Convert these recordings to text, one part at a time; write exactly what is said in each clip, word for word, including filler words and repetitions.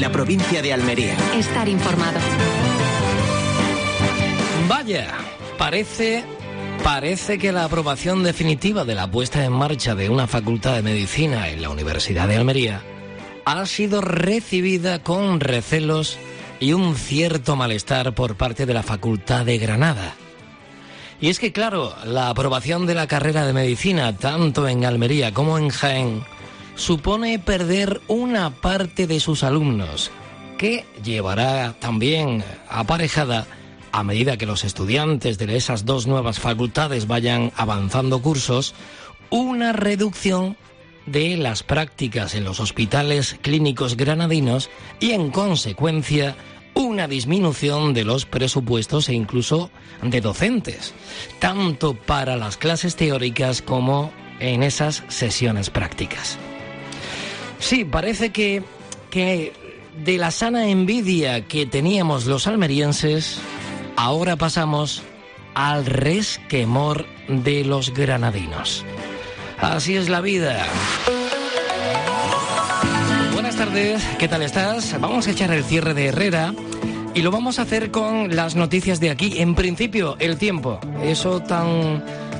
la provincia de Almería. Estar informado. Vaya, parece, parece que la aprobación definitiva de la puesta en marcha de una facultad de medicina en la Universidad de Almería ha sido recibida con recelos y un cierto malestar por parte de la Facultad de Granada. Y es que, claro, la aprobación de la carrera de medicina, tanto en Almería como en Jaén, supone perder una parte de sus alumnos, que llevará también aparejada, a medida que los estudiantes de esas dos nuevas facultades vayan avanzando cursos, una reducción de las prácticas en los hospitales clínicos granadinos y, en consecuencia, una disminución de los presupuestos e incluso de docentes, tanto para las clases teóricas como en esas sesiones prácticas. Sí, parece que, que de la sana envidia que teníamos los almerienses, ahora pasamos al resquemor de los granadinos. Así es la vida. Buenas tardes, ¿qué tal estás? Vamos a echar el cierre de Herrera y lo vamos a hacer con las noticias de aquí. En principio, el tiempo, eso tan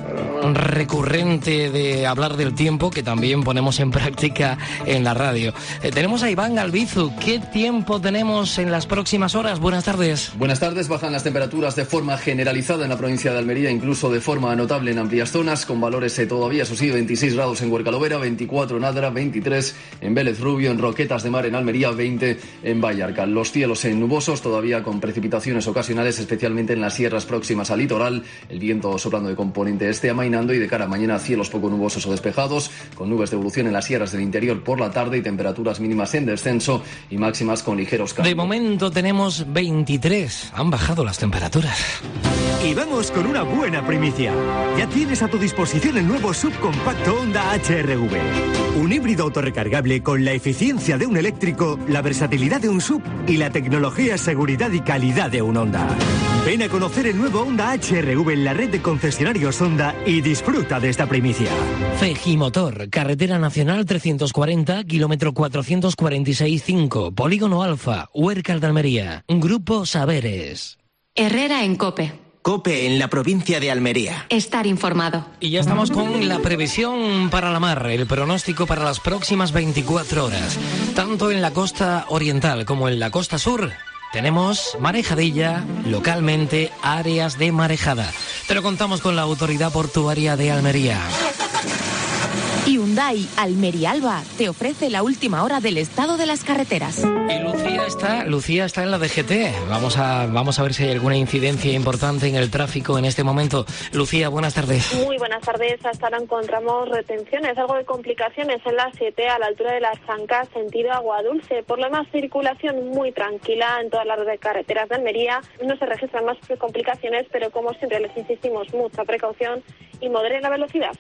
recurrente de hablar del tiempo que también ponemos en práctica en la radio. Eh, tenemos a Iván Albizu. ¿Qué tiempo tenemos en las próximas horas? Buenas tardes. Buenas tardes. Bajan las temperaturas de forma generalizada en la provincia de Almería, incluso de forma notable en amplias zonas, con valores eh, todavía, eso sí, veintiséis grados en Huercalovera, veinticuatro en Adra, veintitrés en Vélez Rubio, en Roquetas de Mar en Almería, veinte en Vallarca. Los cielos en nubosos, todavía con precipitaciones ocasionales, especialmente en las sierras próximas al litoral. El viento soplando de componente este amainando, y de cara a mañana cielos poco nubosos o despejados, con nubes de evolución en las sierras del interior por la tarde y temperaturas mínimas en descenso y máximas con ligeros cambios. De momento tenemos veintitrés. Han bajado las temperaturas. Y vamos con una buena primicia. Ya tienes a tu disposición el nuevo subcompacto Honda H R V. Un híbrido autorrecargable con la eficiencia de un eléctrico, la versatilidad de un sub y la tecnología, seguridad y calidad de un Honda. Ven a conocer el nuevo Honda H R V en la red de concesionarios Honda y disfruta de esta primicia. Fejimotor, Carretera Nacional trescientos cuarenta, kilómetro cuatrocientos cuarenta y seis punto cinco, Polígono Alfa, Huércal de Almería. Grupo Saberes. Herrera en COPE. COPE en la provincia de Almería. Estar informado. Y ya estamos con la previsión para la mar, el pronóstico para las próximas veinticuatro horas. Tanto en la costa oriental como en la costa sur tenemos marejadilla, localmente áreas de marejada. Te lo contamos con la Autoridad Portuaria de Almería. Hyundai Almería Alba te ofrece la última hora del estado de las carreteras. Y Lucía está, Lucía está en la D G T. Vamos a, vamos a ver si hay alguna incidencia importante en el tráfico en este momento. Lucía, buenas tardes. Muy buenas tardes. Hasta ahora encontramos retenciones, algo de complicaciones en la siete a la altura de las Zancas, sentido Aguadulce. Por lo demás, circulación muy tranquila en todas las carreteras de Almería. No se registran más complicaciones, pero como siempre les insistimos, mucha precaución y moderen la velocidad.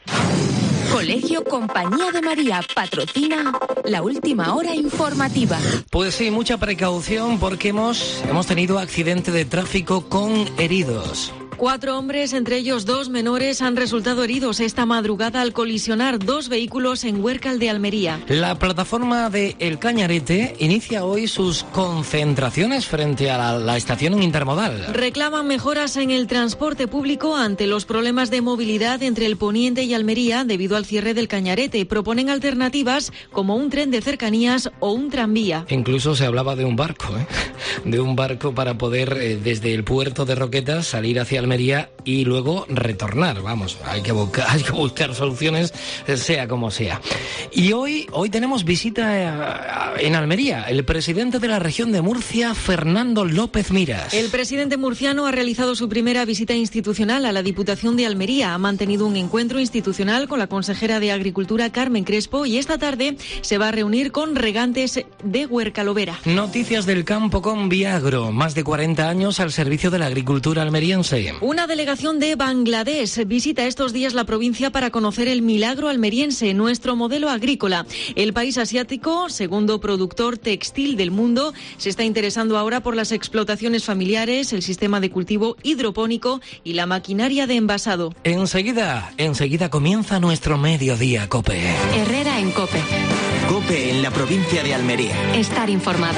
Colegio Compañía de María patrocina la última hora informativa. Pues sí, mucha precaución porque hemos, hemos tenido accidente de tráfico con heridos. Cuatro hombres, entre ellos dos menores, han resultado heridos esta madrugada al colisionar dos vehículos en Huércal de Almería. La plataforma de El Cañarete inicia hoy sus concentraciones frente a la, la estación intermodal. Reclaman mejoras en el transporte público ante los problemas de movilidad entre el Poniente y Almería debido al cierre del Cañarete. Proponen alternativas como un tren de cercanías o un tranvía. Incluso se hablaba de un barco, ¿eh? de un barco para poder eh, desde el puerto de Roquetas salir hacia Almería y luego retornar. Vamos, hay que buscar, hay que buscar soluciones, sea como sea. Y hoy, hoy tenemos visita en Almería. El presidente de la región de Murcia, Fernando López Miras. El presidente murciano ha realizado su primera visita institucional a la Diputación de Almería. Ha mantenido un encuentro institucional con la consejera de Agricultura, Carmen Crespo, y esta tarde se va a reunir con regantes de Huercalovera. Noticias del campo con Viagro. Más de cuarenta años al servicio de la agricultura almeriense. Una delegación de Bangladesh visita estos días la provincia para conocer el milagro almeriense, nuestro modelo agrícola. El país asiático, segundo productor textil del mundo, se está interesando ahora por las explotaciones familiares, el sistema de cultivo hidropónico y la maquinaria de envasado. Enseguida, enseguida comienza nuestro Mediodía COPE. Herrera en COPE. COPE en la provincia de Almería. Estar informado.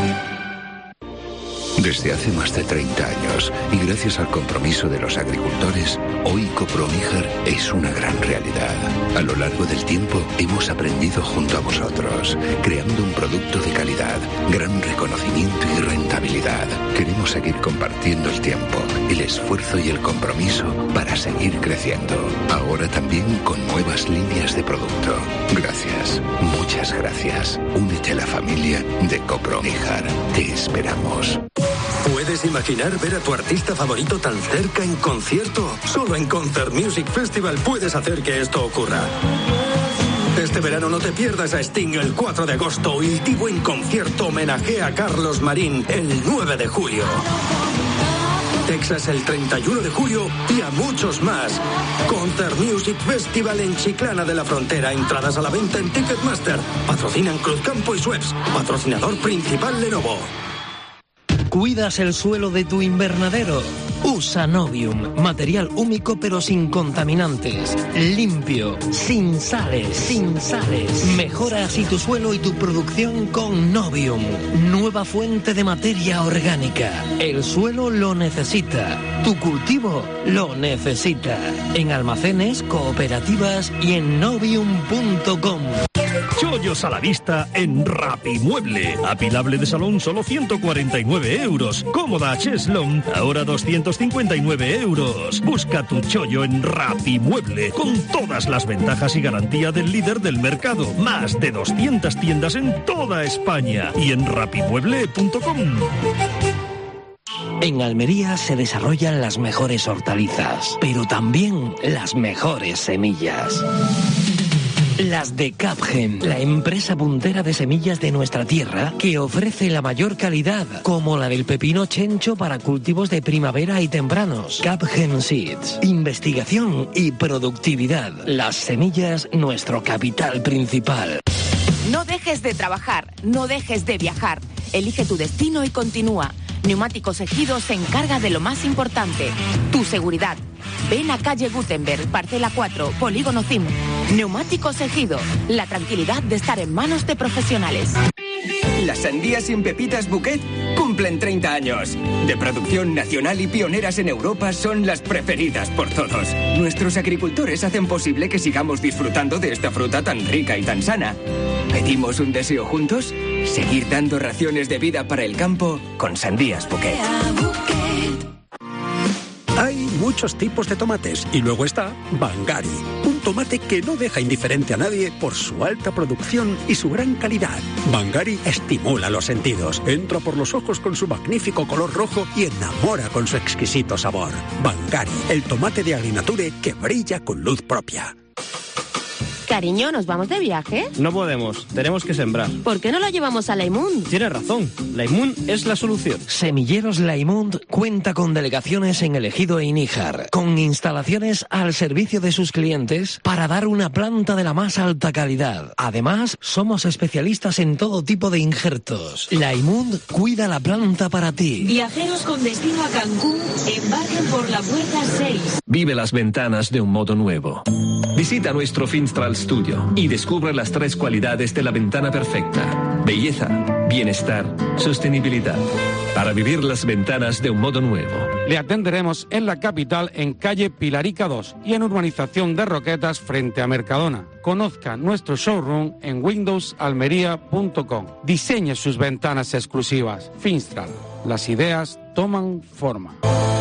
Desde hace más de treinta años, y gracias al compromiso de los agricultores, hoy Coproníjar es una gran realidad. A lo largo del tiempo hemos aprendido junto a vosotros, creando un producto de calidad, gran reconocimiento y rentabilidad. Queremos seguir compartiendo el tiempo, el esfuerzo y el compromiso para seguir creciendo. Ahora también con nuevas líneas de producto. Gracias, muchas gracias. Únete a la familia de Coproníjar. Te esperamos. ¿Puedes imaginar ver a tu artista favorito tan cerca en concierto? Solo en Concert Music Festival puedes hacer que esto ocurra. Este verano no te pierdas a Sting el cuatro de agosto y Divo en concierto homenajea a Carlos Marín el nueve de julio. Texas el treinta y uno de julio y a muchos más. Concert Music Festival en Chiclana de la Frontera. Entradas a la venta en Ticketmaster. Patrocinan Cruzcampo y Schweppes. Patrocinador principal Lenovo. ¿Cuidas el suelo de tu invernadero? Usa Novium, material único pero sin contaminantes, limpio, sin sales, sin sales. Mejora así tu suelo y tu producción con Novium, nueva fuente de materia orgánica. El suelo lo necesita, tu cultivo lo necesita. En almacenes, cooperativas y en novium punto com. Chollos a la vista en Rapimueble. Apilable de salón solo ciento cuarenta y nueve euros. Cómoda Cheslon ahora doscientos cincuenta y nueve euros. Busca tu chollo en Rapimueble con todas las ventajas y garantía del líder del mercado. Más de doscientas tiendas en toda España y en rapimueble punto com. En Almería se desarrollan las mejores hortalizas, pero también las mejores semillas. Las de Capgen, la empresa puntera de semillas de nuestra tierra que ofrece la mayor calidad, como la del pepino chencho para cultivos de primavera y tempranos. Capgen Seeds, investigación y productividad. Las semillas, nuestro capital principal. No dejes de trabajar, no dejes de viajar. Elige tu destino y continúa. Neumáticos Ejido se encarga de lo más importante, tu seguridad. Ven a calle Gutenberg, parcela cuatro, Polígono C I M. Neumáticos Ejido, la tranquilidad de estar en manos de profesionales. Las sandías sin pepitas Bouquet cumplen treinta años. De producción nacional y pioneras en Europa, son las preferidas por todos. Nuestros agricultores hacen posible que sigamos disfrutando de esta fruta tan rica y tan sana. ¿Pedimos un deseo juntos? Seguir dando raciones de vida para el campo con sandías Bouquet. Hay muchos tipos de tomates y luego está Bangari, un tomate que no deja indiferente a nadie por su alta producción y su gran calidad. Bangari estimula los sentidos, entra por los ojos con su magnífico color rojo y enamora con su exquisito sabor. Bangari, el tomate de Agrinature que brilla con luz propia. Cariño, ¿nos vamos de viaje? No podemos, tenemos que sembrar. ¿Por qué no lo llevamos a Laimund? Tienes razón, Laimund es la solución. Semilleros Laimund cuenta con delegaciones en El Ejido e Níjar, con instalaciones al servicio de sus clientes para dar una planta de la más alta calidad. Además, somos especialistas en todo tipo de injertos. Laimund cuida la planta para ti. Viajeros con destino a Cancún, embarquen por la puerta seis. Vive las ventanas de un modo nuevo. Visita nuestro Finstral Studio y descubre las tres cualidades de la ventana perfecta: belleza, bienestar, sostenibilidad. Para vivir las ventanas de un modo nuevo. Le atenderemos en la capital, en calle Pilarica dos y en Urbanización de Roquetas frente a Mercadona. Conozca nuestro showroom en windows almería punto com. Diseñe sus ventanas exclusivas. Finstral. Las ideas toman forma.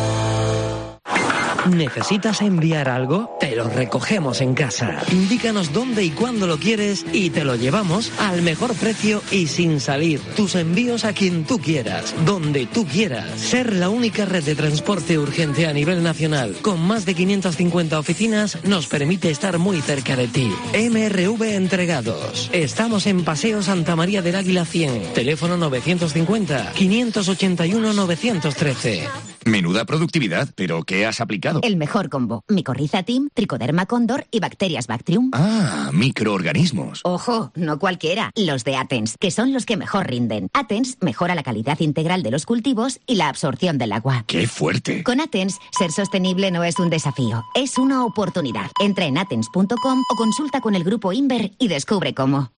¿Necesitas enviar algo? Te lo recogemos en casa. Indícanos dónde y cuándo lo quieres y te lo llevamos al mejor precio y sin salir. Tus envíos a quien tú quieras, donde tú quieras. Ser la única red de transporte urgente a nivel nacional, con más de quinientas cincuenta oficinas, nos permite estar muy cerca de ti. M R V Entregados. Estamos en Paseo Santa María del Águila cien. Teléfono novecientos cincuenta, quinientos ochenta y uno, novecientos trece. Menuda productividad, ¿pero qué has aplicado? El mejor combo. Micorriza Team, Tricoderma Cóndor y Bacterias Bactrium. Ah, microorganismos. Ojo, no cualquiera. Los de Atens, que son los que mejor rinden. Atens mejora la calidad integral de los cultivos y la absorción del agua. ¡Qué fuerte! Con Atens, ser sostenible no es un desafío, es una oportunidad. Entra en atens punto com o consulta con el grupo Inver y descubre cómo.